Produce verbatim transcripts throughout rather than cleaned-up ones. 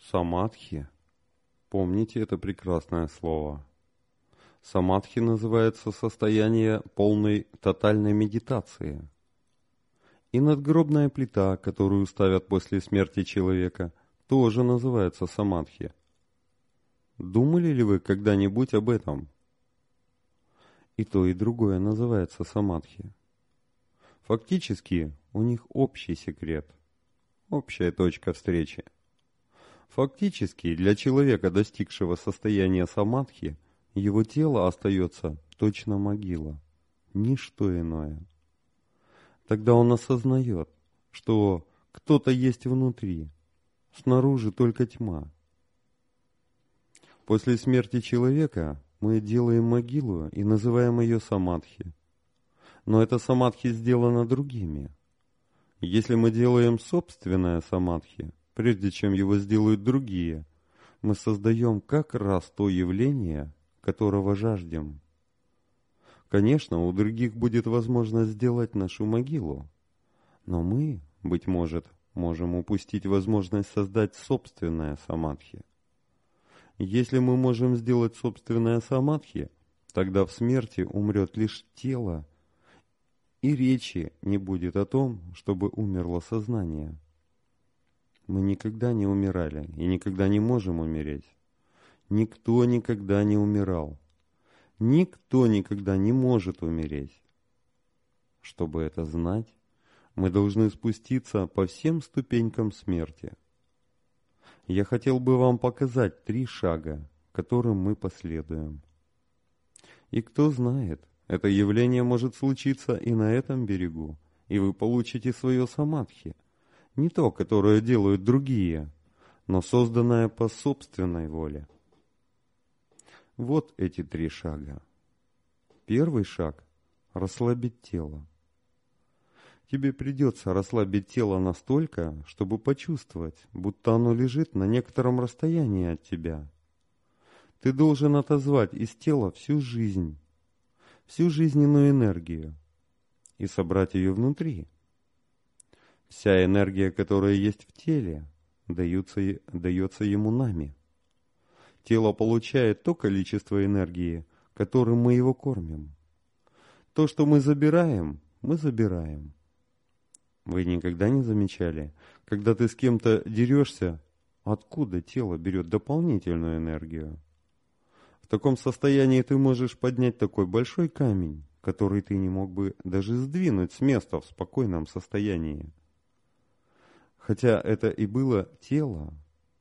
Самадхи. Помните это прекрасное слово. Самадхи называется состояние полной тотальной медитации. И надгробная плита, которую ставят после смерти человека, тоже называется самадхи. Думали ли вы когда-нибудь об этом? И то, и другое называется самадхи. Фактически у них общий секрет, общая точка встречи. Фактически для человека, достигшего состояния самадхи, его тело остается точно могила, ничто иное. Тогда он осознает, что кто-то есть внутри, снаружи только тьма. После смерти человека мы делаем могилу и называем ее самадхи. Но эта самадхи сделана другими. Если мы делаем собственное самадхи, прежде чем его сделают другие, мы создаем как раз то явление, которого жаждем. Конечно, у других будет возможность сделать нашу могилу, но мы, быть может, можем упустить возможность создать собственное самадхи. Если мы можем сделать собственное самадхи, тогда в смерти умрет лишь тело, и речи не будет о том, чтобы умерло сознание. Мы никогда не умирали и никогда не можем умереть. Никто никогда не умирал. Никто никогда не может умереть. Чтобы это знать, мы должны спуститься по всем ступенькам смерти. Я хотел бы вам показать три шага, которым мы последуем. И кто знает, это явление может случиться и на этом берегу, и вы получите свое самадхи, не то, которое делают другие, но созданное по собственной воле. Вот эти три шага. Первый шаг – расслабить тело. Тебе придется расслабить тело настолько, чтобы почувствовать, будто оно лежит на некотором расстоянии от тебя. Ты должен отозвать из тела всю жизнь, всю жизненную энергию и собрать ее внутри. Вся энергия, которая есть в теле, дается, дается ему нами. Тело получает то количество энергии, которым мы его кормим. То, что мы забираем, мы забираем. Вы никогда не замечали, когда ты с кем-то дерешься, откуда тело берет дополнительную энергию? В таком состоянии ты можешь поднять такой большой камень, который ты не мог бы даже сдвинуть с места в спокойном состоянии. Хотя это и было тело.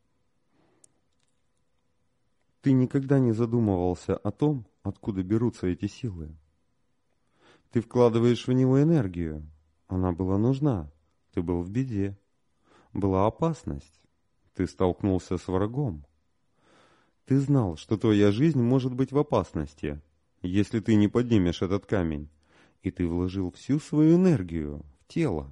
Ты никогда не задумывался о том, откуда берутся эти силы. Ты вкладываешь в него энергию. Она была нужна. Ты был в беде. Была опасность. Ты столкнулся с врагом. Ты знал, что твоя жизнь может быть в опасности, если ты не поднимешь этот камень. И ты вложил всю свою энергию в тело.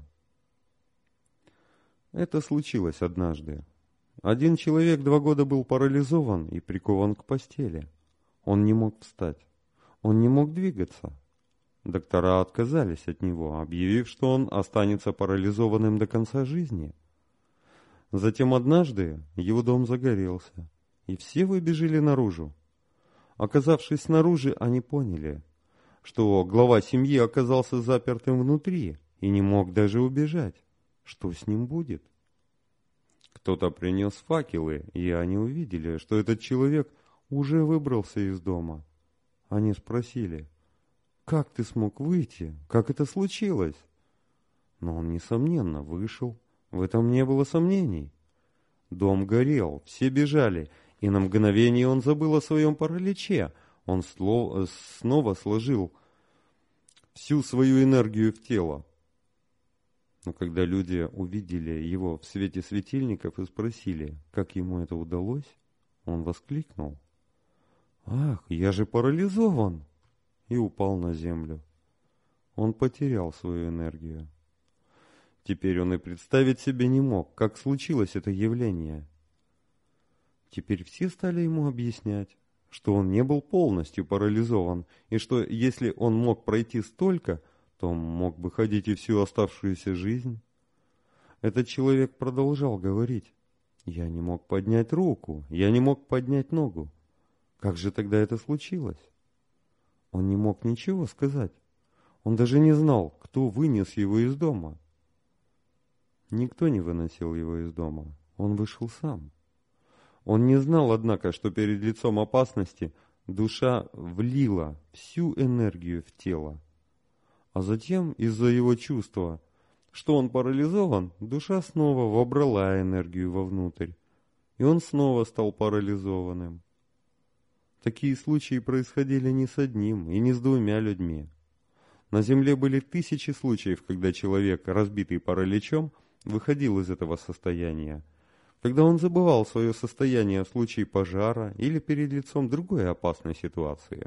Это случилось однажды. Один человек два года был парализован и прикован к постели. Он не мог встать. Он не мог двигаться. Доктора отказались от него, объявив, что он останется парализованным до конца жизни. Затем однажды его дом загорелся, и все выбежали наружу. Оказавшись снаружи, они поняли, что глава семьи оказался запертым внутри и не мог даже убежать. Что с ним будет? Кто-то принес факелы, и они увидели, что этот человек уже выбрался из дома. Они спросили: «Как ты смог выйти? Как это случилось?» Но он, несомненно, вышел. В этом не было сомнений. Дом горел, все бежали, и на мгновение он забыл о своем параличе. Он снова сложил всю свою энергию в тело. Но когда люди увидели его в свете светильников и спросили, как ему это удалось, он воскликнул: «Ах, я же парализован!» и упал на землю. Он потерял свою энергию. Теперь он и представить себе не мог, как случилось это явление. Теперь все стали ему объяснять, что он не был полностью парализован, и что если он мог пройти столько, то мог бы ходить и всю оставшуюся жизнь. Этот человек продолжал говорить: Я не мог поднять руку, я не мог поднять ногу. Как же тогда это случилось? Он не мог ничего сказать. Он даже не знал, кто вынес его из дома. Никто не выносил его из дома. Он вышел сам. Он не знал, однако, что перед лицом опасности душа влила всю энергию в тело. А затем, из-за его чувства, что он парализован, душа снова вобрала энергию вовнутрь, и он снова стал парализованным. Такие случаи происходили не с одним и не с двумя людьми. На Земле были тысячи случаев, когда человек, разбитый параличом, выходил из этого состояния, когда он забывал свое состояние в случае пожара или перед лицом другой опасной ситуации.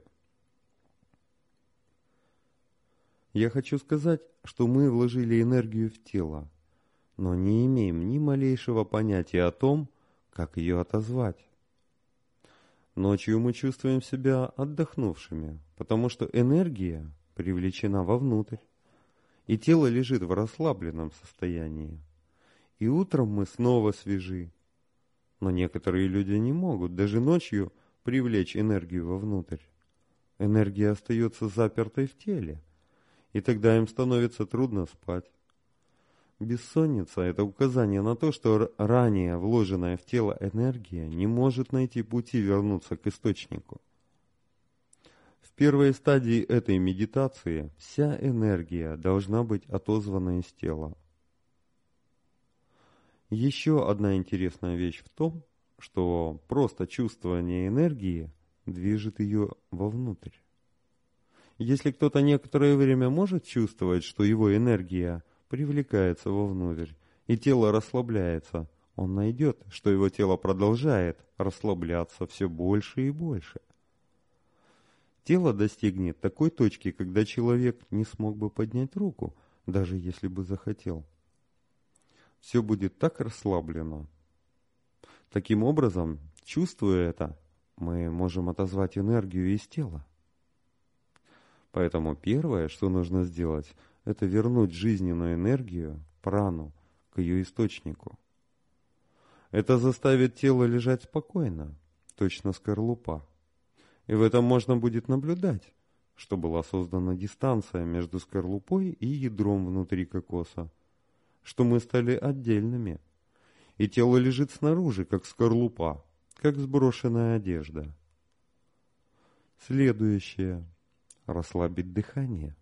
Я хочу сказать, что мы вложили энергию в тело, но не имеем ни малейшего понятия о том, как ее отозвать. Ночью мы чувствуем себя отдохнувшими, потому что энергия привлечена вовнутрь, и тело лежит в расслабленном состоянии. И утром мы снова свежи. Но некоторые люди не могут даже ночью привлечь энергию вовнутрь. Энергия остается запертой в теле, и тогда им становится трудно спать. Бессонница – это указание на то, что ранее вложенная в тело энергия не может найти пути вернуться к источнику. В первой стадии этой медитации вся энергия должна быть отозвана из тела. Еще одна интересная вещь в том, что просто чувствование энергии движет ее вовнутрь. Если кто-то некоторое время может чувствовать, что его энергия привлекается вовнутрь, и тело расслабляется, он найдет, что его тело продолжает расслабляться все больше и больше. Тело достигнет такой точки, когда человек не смог бы поднять руку, даже если бы захотел. Все будет так расслаблено. Таким образом, чувствуя это, мы можем отозвать энергию из тела. Поэтому первое, что нужно сделать, это вернуть жизненную энергию, прану, к ее источнику. Это заставит тело лежать спокойно, точно скорлупа. И в этом можно будет наблюдать, что была создана дистанция между скорлупой и ядром внутри кокоса, что мы стали отдельными, и тело лежит снаружи, как скорлупа, как сброшенная одежда. Следующее. Расслабить дыхание.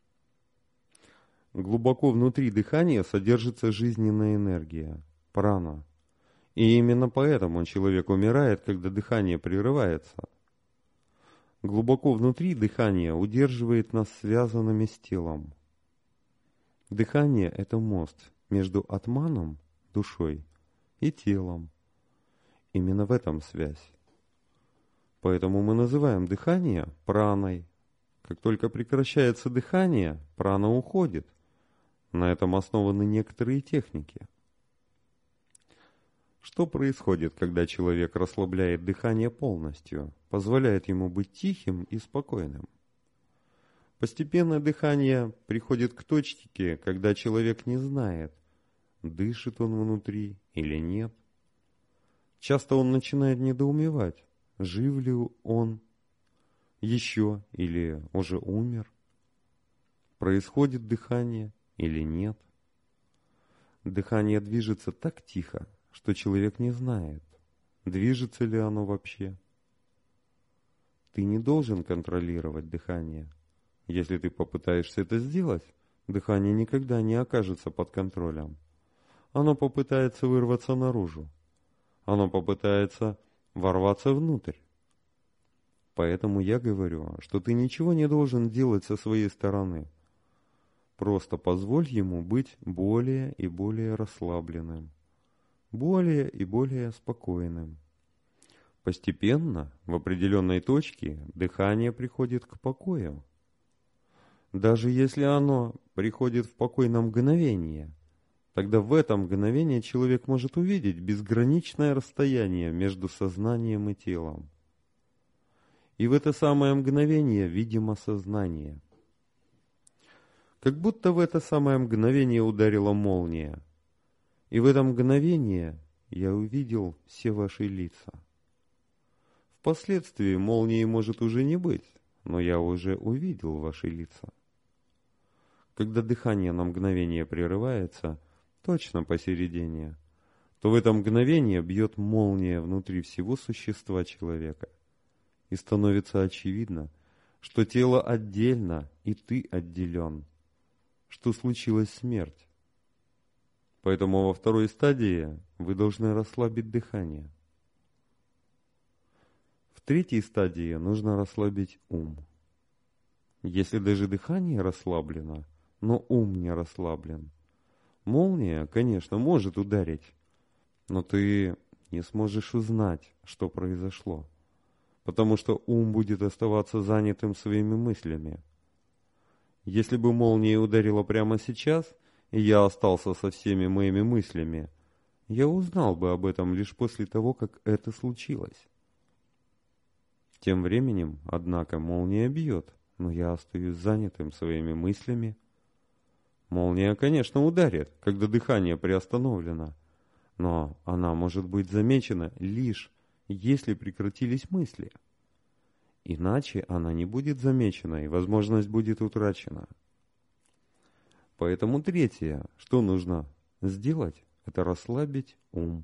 Глубоко внутри дыхания содержится жизненная энергия, прана. И именно поэтому человек умирает, когда дыхание прерывается. Глубоко внутри дыхание удерживает нас связанными с телом. Дыхание – это мост между атманом, душой, и телом. Именно в этом связь. Поэтому мы называем дыхание праной. Как только прекращается дыхание, прана уходит. На этом основаны некоторые техники. Что происходит, когда человек расслабляет дыхание полностью, позволяет ему быть тихим и спокойным? Постепенно дыхание приходит к точке, когда человек не знает, дышит он внутри или нет. Часто он начинает недоумевать, жив ли он еще или уже умер. Происходит дыхание или нет. Дыхание движется так тихо, что человек не знает, движется ли оно вообще. Ты не должен контролировать дыхание. Если ты попытаешься это сделать, дыхание никогда не окажется под контролем. Оно попытается вырваться наружу. Оно попытается ворваться внутрь. Поэтому я говорю, что ты ничего не должен делать со своей стороны. Просто позволь ему быть более и более расслабленным, более и более спокойным. Постепенно, в определенной точке, дыхание приходит к покою. Даже если оно приходит в покой на мгновение, тогда в это мгновение человек может увидеть безграничное расстояние между сознанием и телом. И в это самое мгновение видимо сознание. Как будто в это самое мгновение ударила молния. И в это мгновение я увидел все ваши лица. Впоследствии молнии может уже не быть, но я уже увидел ваши лица. Когда дыхание на мгновение прерывается, точно посередине, то в это мгновение бьет молния внутри всего существа человека. И становится очевидно, что тело отдельно, и ты отделен, что случилась смерть. Поэтому во второй стадии вы должны расслабить дыхание. В третьей стадии нужно расслабить ум. Если даже дыхание расслаблено, но ум не расслаблен, молния, конечно, может ударить, но ты не сможешь узнать, что произошло, потому что ум будет оставаться занятым своими мыслями. Если бы молния ударила прямо сейчас, и я остался со всеми моими мыслями, я узнал бы об этом лишь после того, как это случилось. Тем временем, однако, молния бьет, но я остаюсь занятым своими мыслями. Молния, конечно, ударит, когда дыхание приостановлено, но она может быть замечена лишь, если прекратились мысли. Иначе она не будет замечена, и возможность будет утрачена. Поэтому третье, что нужно сделать, это расслабить ум.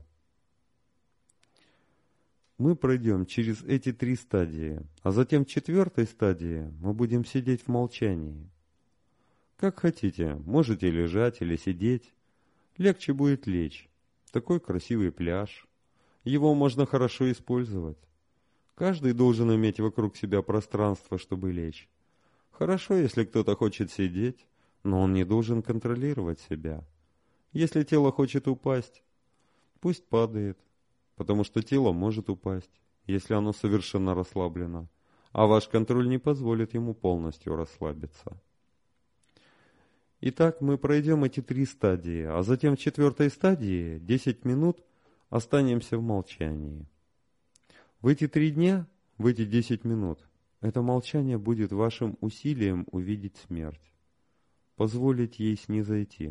Мы пройдем через эти три стадии, а затем в четвертой стадии мы будем сидеть в молчании. Как хотите, можете лежать или сидеть. Легче будет лечь. Такой красивый пляж. Его можно хорошо использовать. Каждый должен иметь вокруг себя пространство, чтобы лечь. Хорошо, если кто-то хочет сидеть, но он не должен контролировать себя. Если тело хочет упасть, пусть падает, потому что тело может упасть, если оно совершенно расслаблено, а ваш контроль не позволит ему полностью расслабиться. Итак, мы пройдем эти три стадии, а затем в четвертой стадии десять минут останемся в молчании. В эти три дня, в эти десять минут, это молчание будет вашим усилием увидеть смерть, позволить ей снизойти.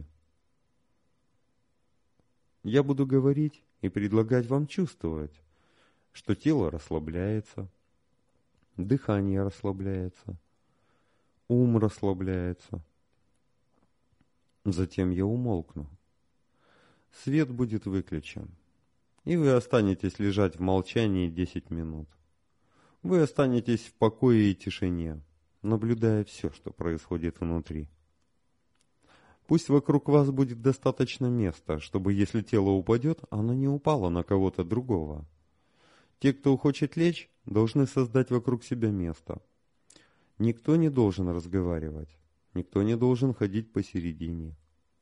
Я буду говорить и предлагать вам чувствовать, что тело расслабляется, дыхание расслабляется, ум расслабляется. Затем я умолкну. Свет будет выключен, и вы останетесь лежать в молчании десять минут. Вы останетесь в покое и тишине, наблюдая все, что происходит внутри. Пусть вокруг вас будет достаточно места, чтобы, если тело упадет, оно не упало на кого-то другого. Те, кто хочет лечь, должны создать вокруг себя место. Никто не должен разговаривать. Никто не должен ходить посередине.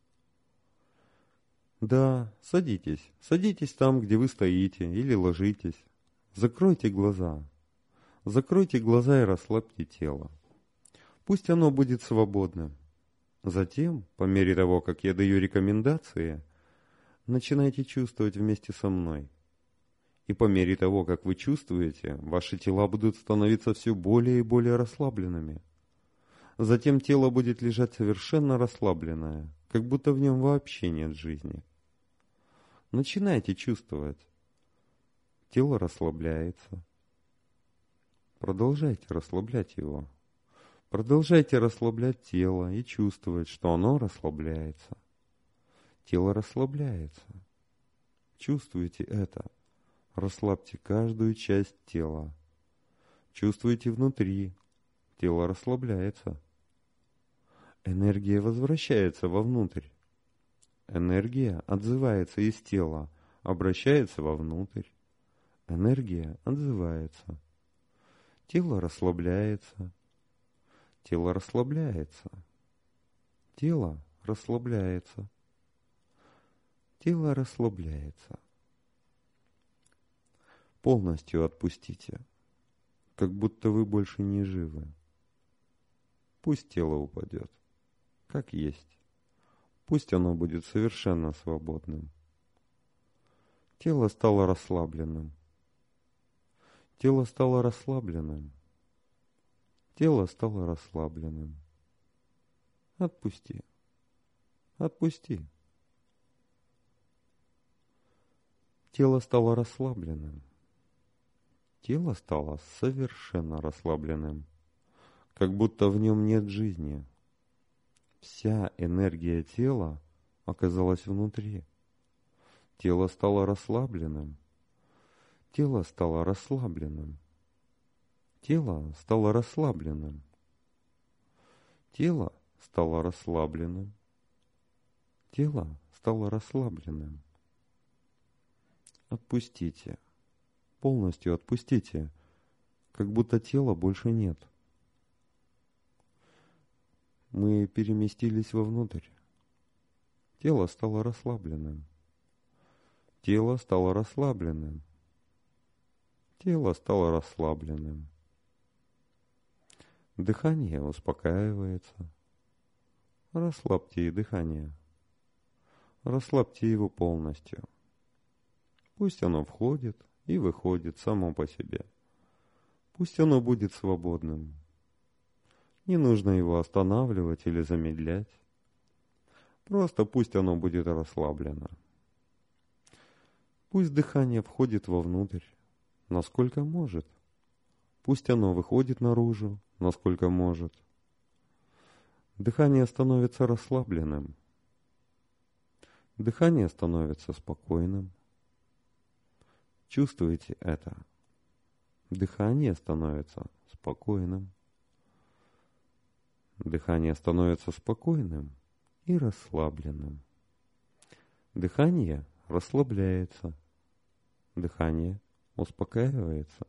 Да, садитесь. Садитесь там, где вы стоите, или ложитесь. Закройте глаза. Закройте глаза и расслабьте тело. Пусть оно будет свободным. Затем, по мере того, как я даю рекомендации, начинайте чувствовать вместе со мной. И по мере того, как вы чувствуете, ваши тела будут становиться все более и более расслабленными. Затем тело будет лежать совершенно расслабленное, как будто в нем вообще нет жизни. Начинайте чувствовать. Тело расслабляется. Продолжайте расслаблять его. Продолжайте расслаблять тело и чувствовать, что оно расслабляется. Тело расслабляется. Чувствуйте это. Расслабьте каждую часть тела. Чувствуйте внутри. Тело расслабляется. Энергия возвращается вовнутрь. Энергия отзывается из тела, обращается вовнутрь. Энергия отзывается. Тело расслабляется. Тело расслабляется. Тело расслабляется. Тело расслабляется. Полностью отпустите, как будто вы больше не живы. Пусть тело упадет, как есть. Пусть оно будет совершенно свободным. Тело стало расслабленным. Тело стало расслабленным. Тело стало расслабленным. Отпусти. Отпусти. Тело стало расслабленным. Тело стало совершенно расслабленным, как будто в нем нет жизни. Вся энергия тела оказалась внутри. Тело стало расслабленным. Тело стало расслабленным. Тело стало расслабленным. Тело стало расслабленным. Тело стало расслабленным. Отпустите. Полностью отпустите, как будто тела больше нет. Мы переместились вовнутрь. Тело стало расслабленным. Тело стало расслабленным. Тело стало расслабленным. Дыхание успокаивается. Расслабьте и дыхание. Расслабьте его полностью. Пусть оно входит и выходит само по себе. Пусть оно будет свободным. Не нужно его останавливать или замедлять. Просто пусть оно будет расслаблено. Пусть дыхание входит вовнутрь, насколько может. Пусть оно выходит наружу, насколько может. Дыхание становится расслабленным. Дыхание становится спокойным. Чувствуете это? Дыхание становится спокойным. Дыхание становится спокойным и расслабленным. Дыхание расслабляется. Дыхание успокаивается.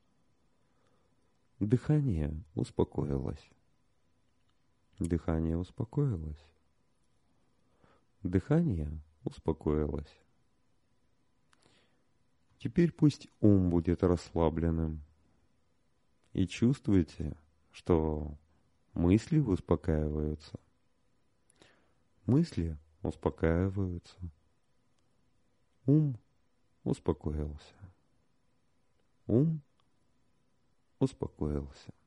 Дыхание успокоилось. Дыхание успокоилось. Дыхание успокоилось. Теперь пусть ум будет расслабленным. И чувствуйте, что мысли успокаиваются. Мысли успокаиваются. Ум успокоился. Ум успокоился.